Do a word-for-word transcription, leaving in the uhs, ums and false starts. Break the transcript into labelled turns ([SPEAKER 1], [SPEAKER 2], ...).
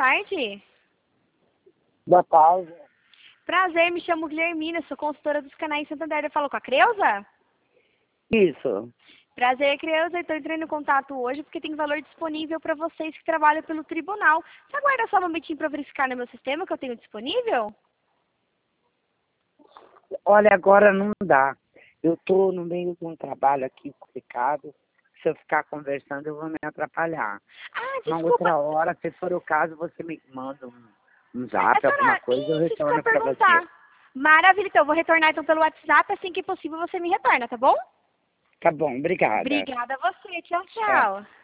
[SPEAKER 1] tarde.
[SPEAKER 2] Boa tarde.
[SPEAKER 1] Prazer, me chamo Guilhermina, sou consultora dos canais Santander. Eu falo com a Creuza?
[SPEAKER 2] Isso.
[SPEAKER 1] Prazer, Creuza. Estou entrando em contato hoje porque tem valor disponível para vocês que trabalham pelo tribunal. Você aguarda só um momentinho para verificar no meu sistema que eu tenho disponível?
[SPEAKER 2] Olha, agora não dá. Eu estou no meio de um trabalho aqui complicado. Se eu ficar conversando, eu vou me atrapalhar.
[SPEAKER 1] Ah,
[SPEAKER 2] Uma
[SPEAKER 1] desculpa.
[SPEAKER 2] outra hora, se for o caso, você me manda um, um zap,
[SPEAKER 1] É,
[SPEAKER 2] alguma
[SPEAKER 1] senhora,
[SPEAKER 2] coisa, eu
[SPEAKER 1] isso, isso que eu ia
[SPEAKER 2] retorno para você.
[SPEAKER 1] perguntar. Maravilha, então eu vou retornar então pelo WhatsApp, assim que possível você me retorna, tá bom?
[SPEAKER 2] Tá bom, obrigada.
[SPEAKER 1] Obrigada a você, tchau,
[SPEAKER 2] Tchau.
[SPEAKER 1] tchau.